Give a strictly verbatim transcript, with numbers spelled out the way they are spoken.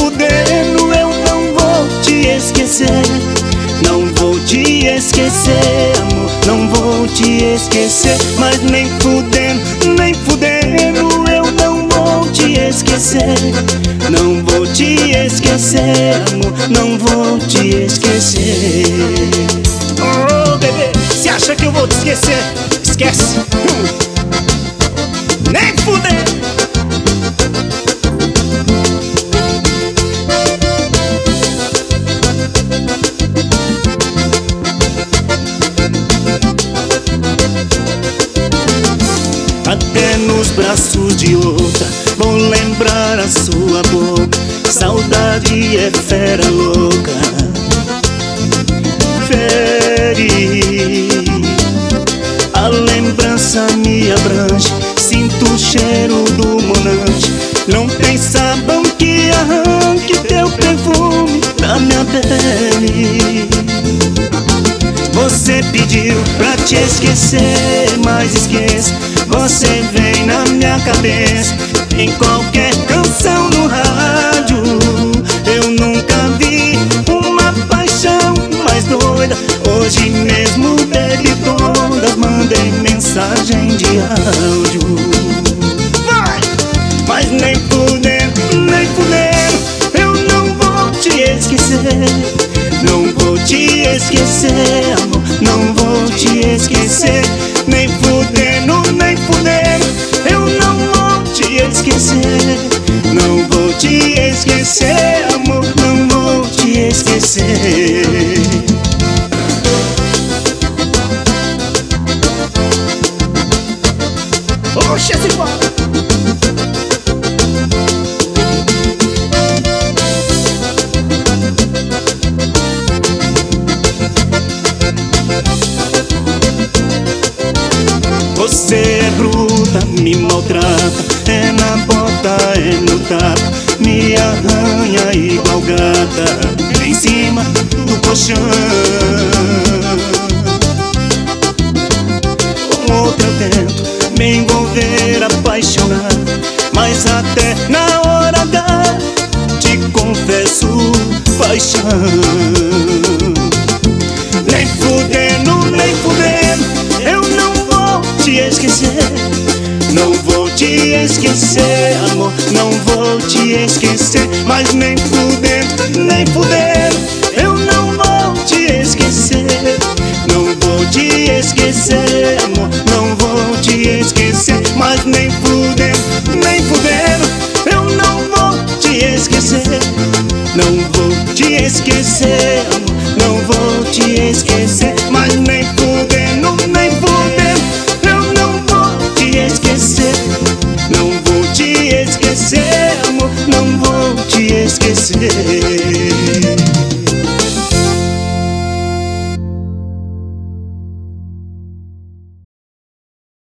fudendo eu não vou te esquecer. Não vou te esquecer, amor, não vou te esquecer. Mas nem fudendo, nem fudendo eu não vou te esquecer. Não vou te esquecer, amor, não vou te esquecer. Oh, bebê, se acha que eu vou te esquecer? Esquece. hum. Nem fudendo. Até nos braços de outra vou lembrar a sua boca. Saudade é fera louca, fere. A lembrança me abrange, sinto o cheiro do monange. Não tem sabão que arranque teu perfume da minha pele. Você pediu pra te esquecer, mas esqueça. Você vem na minha cabeça, em qualquer canção no rádio. Eu nunca vi uma paixão mais doida. Hoje mesmo bebi todas, mandei mensagem de áudio. Vai! Mas nem fudendo, nem fudendo eu não vou te esquecer. Não vou te esquecer, amor, não vou te esquecer. Nem fudendo, nem fudendo eu não vou te esquecer. Não vou te esquecer, amor, não vou te esquecer. Oxe, esse igual. Você é bruta, me maltrata, é na bota, é no tapa, me arranha igual gata em cima do colchão. Com outra eu tento me envolver, apaixonar, mas até na hora H te confesso paixão. Nem fudendo, nem fudendo eu não vou te esquecer. Não vou te esquecer, amor, não vou te esquecer. Mas nem fudendo, nem fudendo eu não vou te esquecer. Não vou te esquecer, amor, não vou te esquecer. Mas nem fudendo, nem fudendo eu não vou te esquecer. Não vou te esquecer, amor, não vou te esquecer. Mas nem fudendo, nem fudendo eu não vou te esquecer. Não vou te esquecer, amor, não vou te esquecer.